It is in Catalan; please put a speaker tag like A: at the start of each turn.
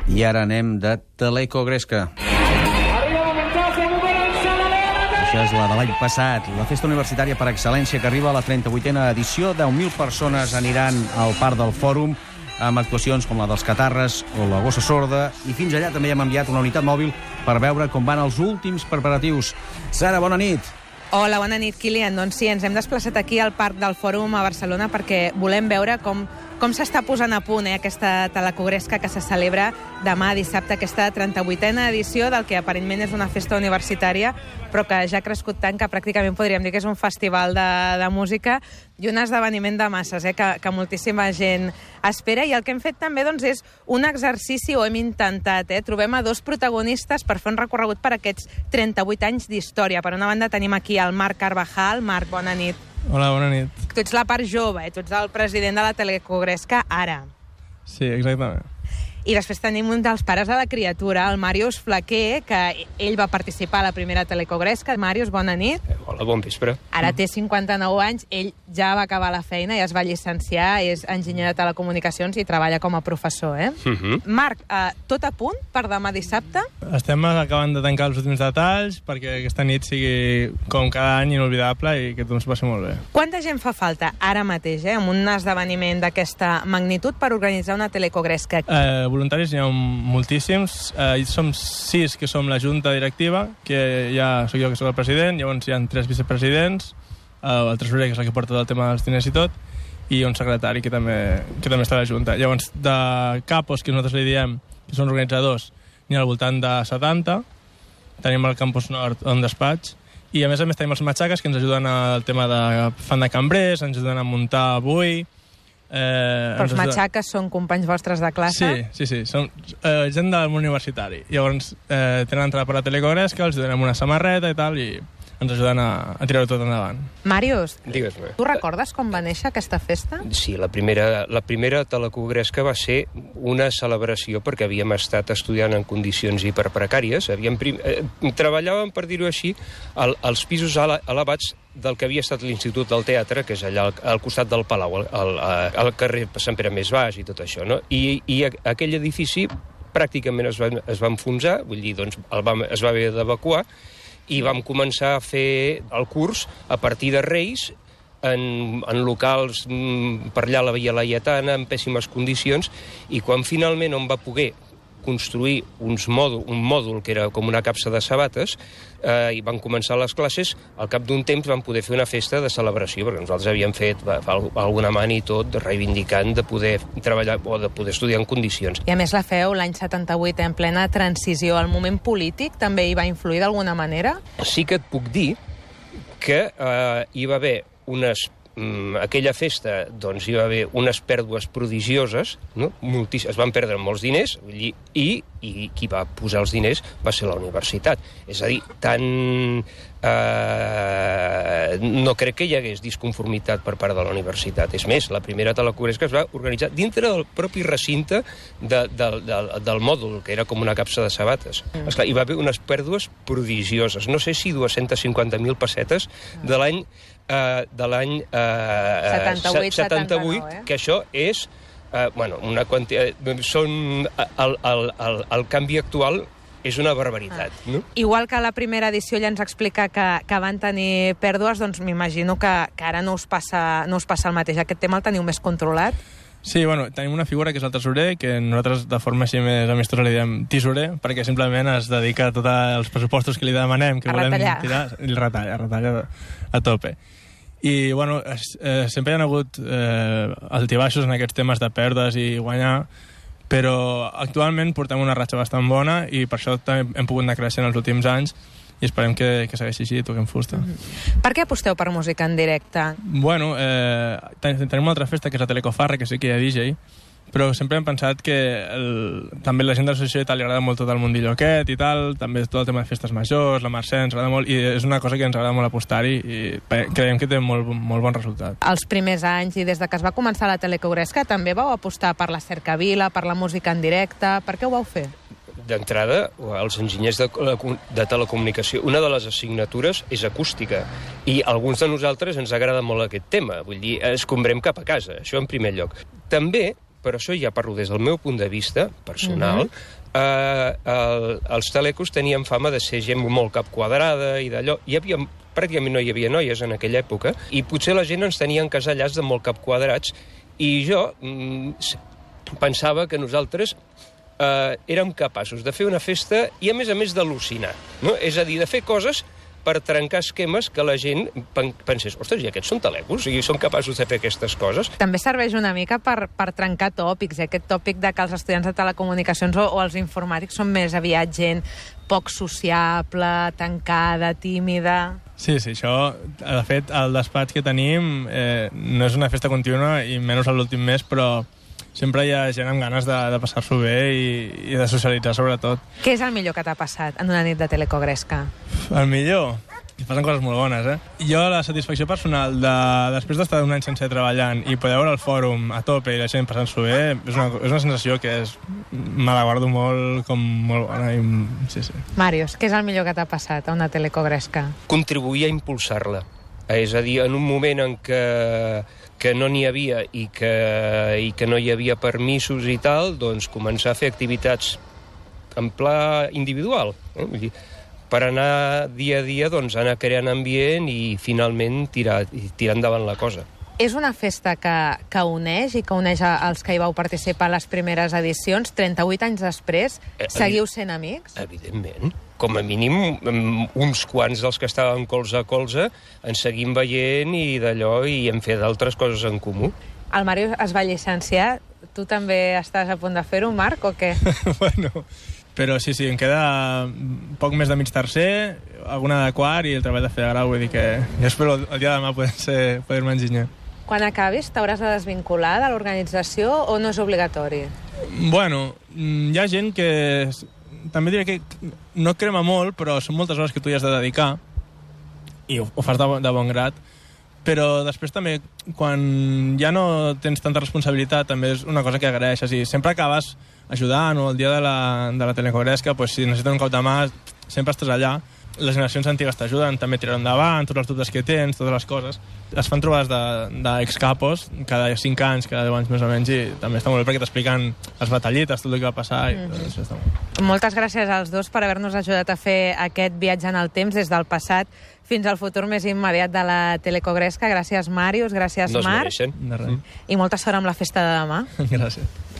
A: I ara anem de Telecogresca. Això és la de l'any passat, la festa universitària per excel·lència que arriba a la 38a edició. 10.000 persones aniran al Parc del Fòrum amb actuacions com la dels Catarres o la Gossa Sorda, i fins allà també hem enviat una unitat mòbil per veure com van els últims preparatius. Sara, bona nit.
B: Hola, bona nit, Kilian. Doncs sí, ens hem desplaçat aquí al Parc del Fòrum a Barcelona perquè volem veure com s'està posant a punt aquesta Telecogresca que se celebra demà dissabte, aquesta 38a edició del que aparentment és una festa universitària, però que ja ha crescut tant que pràcticament podríem dir que és un festival de música i un esdeveniment de masses, que moltíssima gent espera. I el que hem fet també és un exercici, o hem intentat, trobem a dos protagonistes per fer un recorregut per aquests 38 anys d'història. Per una banda tenim aquí el Marc Carvajal. Marc, bona nit.
C: Hola, bona nit.
B: Tu ets la part jove, tu ets el president de la Telecogresca ara.
C: Sí, exactament.
B: I després tenim un dels pares de la criatura, el Màrius Flaquer, que ell va participar a la primera Telecogresca. Màrius, bona nit.
D: Hola, bon vespre.
B: Ara té 59 anys, ell ja va acabar la feina i es va llicenciar, és enginyer de telecomunicacions i treballa com a professor, Marc, tot a punt per demà dissabte?
C: Estem acabant de tancar els últims detalls perquè aquesta nit sigui com cada any inolvidable i que tothom s'ho passi molt bé.
B: Quanta gent fa falta ara mateix, amb un esdeveniment d'aquesta magnitud per organitzar una Telecogresca?
C: Voluntaris n'hi ha moltíssims. Som 6 que som la junta directiva, que ja soc jo que soc el president, llavors hi ha 3 vicepresidents, el tresorer, que és el que porta el tema dels diners i tot, i un secretari que també està a la junta. Llavors, de capos, que nosaltres li diem, que són organitzadors, n'hi ha al voltant de 70, tenim el campus nord on despatx, i a més tenim els matxaques que ens ajuden al tema de fan de cambrers, ens ajuden a muntar avui.
B: Però els matxaques són companys vostres de classe?
C: Sí. Són gent del món universitari. Llavors tenen entrada per la Telecogresca, els donem una samarreta i tal, i ens ajuden a tirar-ho tot endavant.
B: Màrius,
D: Digues-me.
B: Tu recordes com va néixer aquesta festa?
D: Sí, la primera Telecogresca va ser una celebració perquè havíem estat estudiant en condicions hiperprecàries. Treballàvem, per dir-ho així, als pisos elevats del que havia estat l'Institut del Teatre, que és allà al costat del Palau, al carrer Sant Pere Més Baix i tot això, no? I aquell edifici pràcticament es va enfonsar, vull dir, doncs es va haver d'evacuar, i vam començar a fer el curs a partir de Reis, en locals per allà a la Via Laietana, en pèssimes condicions, i quan finalment on va poder construir un mòdul que era com una capsa de sabates, i van començar les classes, al cap d'un temps van poder fer una festa de celebració, perquè nosaltres havíem fet alguna mani i tot, reivindicant de poder treballar o de poder estudiar en condicions.
B: I a més la feu l'any 78 en plena transició. El moment polític també hi va influir d'alguna manera?
D: Sí que et puc dir que hi va haver aquella festa, doncs hi va haver unes pèrdues prodigioses, no? Es van perdre molts diners, i qui va posar els diners va ser la universitat. És a dir, no crec que hi hagués disconformitat per part de la universitat. És més, la primera Telecogresca es va organitzar dintre del propi recinte del mòdul, que era com una capsa de sabates. Esclar, hi va haver unes pèrdues prodigioses. No sé si 250.000 pessetes de l'any
B: 78,
D: que això és una quantitat... El canvi actual és una barbaritat, no?
B: Igual que a la primera edició ja ens explica que van tenir pèrdues, doncs m'imagino que ara no us passa el mateix. Aquest tema el teniu més controlat?
C: Sí, tenim una figura que és el tresorer, que nosaltres de forma així més amistosa li diem tisorer, perquè simplement es dedica a tots els pressupostos que li demanem, que volem tirar, i retalla a tope. I, sempre hi ha hagut altibaixos en aquests temes de pèrdues i guanyar, però actualment portem una ratxa bastant bona i per això també hem pogut anar creixent els últims anys i esperem que segueixi així i toquem fusta.
B: Per què aposteu per música en directe?
C: Tenim una altra festa que és la Telecofarra, que sí que hi ha DJ, però sempre hem pensat que també la gent de l'associació i tal li agrada molt tot el mundillo aquest i tal, també tot el tema de festes majors, la Mercè ens agrada molt, i és una cosa que ens agrada molt apostar-hi i creiem que té molt bon resultat.
B: Els primers anys i des de que es va començar la Telecogresca també vau apostar per la cercavila, per la música en directe. Per què ho vau fer?
D: D'entrada, els enginyers de telecomunicació, una de les assignatures és acústica, i a alguns de nosaltres ens agrada molt aquest tema, vull dir, escombrem cap a casa, això en primer lloc. També però això ja parlo des del meu punt de vista personal, els telecos tenien fama de ser gent molt capquadrada i d'allò. Pràcticament no hi havia noies en aquella època, i potser la gent ens tenia encasellats de molt capquadrats, i jo pensava que nosaltres érem capaços de fer una festa i, a més, d'al·lucinar. No? És a dir, de fer coses per trencar esquemes que la gent pensés, ostres, i aquests són telecos? I són capaços de fer aquestes coses?
B: També serveix una mica per trencar tòpics, aquest tòpic de que els estudiants de telecomunicacions o els informàtics són més aviat gent poc sociable, tancada, tímida...
C: Sí, això, de fet, el despatx que tenim no és una festa contínua, i menys l'últim mes, però sempre hi ha gent amb ganes de passar-s'ho bé i de socialitzar, sobretot.
B: Què és el millor que t'ha passat en una nit de Telecogresca?
C: El millor? I passen coses molt bones, Jo, la satisfacció personal després d'estar un any sencer treballant i poder veure el fòrum a tope i la gent passant-s'ho bé, és una sensació que me la guardo molt bona. Sí.
B: Màrius, què és el millor que t'ha passat a una Telecogresca?
D: Contribuir a impulsar-la. És a dir, en un moment en que no n'hi havia i que no hi havia permisos i tal, doncs començar a fer activitats en pla individual. Vull dir, per anar dia a dia, doncs, anar creant ambient i finalment tirar endavant la cosa.
B: És una festa que uneix i que uneix els que hi vau participar a les primeres edicions. 38 anys després, seguiu sent amics?
D: Evidentment. Com a mínim, uns quants dels que estàvem colze a colze ens seguim veient i d'allò i hem fet d'altres coses en comú.
B: El Màrius es va llicenciar. Tu també estàs a punt de fer-ho, Marc, o què?
C: Bueno... Però sí, em queda poc més de mig tercer, alguna de quart i el treball de fer de grau, vull dir que jo espero el dia de demà poder-me enginyar.
B: Quan acabis, t'hauràs de desvincular de l'organització o no és obligatori?
C: Bueno, hi ha gent que... També diré que no crema molt, però són moltes hores que tu hi has de dedicar i ho fas de bon grat. Però després també, quan ja no tens tanta responsabilitat, també és una cosa que agraeixes. I sempre acabes ajudant, o el dia de la Telecogresca, pues, si necessiten un cop de mà, sempre estàs allà. Les generacions antigues t'ajuden, també tirar endavant, tots els dubtes que tens, totes les coses. Es fan trobades d'excapos cada 5 anys, cada 10 anys més o menys, i també està molt bé perquè t'expliquen les batallites, tot el que va passar. Això està molt bé.
B: Moltes gràcies als dos per haver-nos ajudat a fer aquest viatge en el temps des del passat fins al futur més immediat de la Telecogresca. Gràcies, Màrius, gràcies, Marc.
D: No es mereixen.
C: De res.
B: I molta sort amb la festa de demà.
C: Gràcies.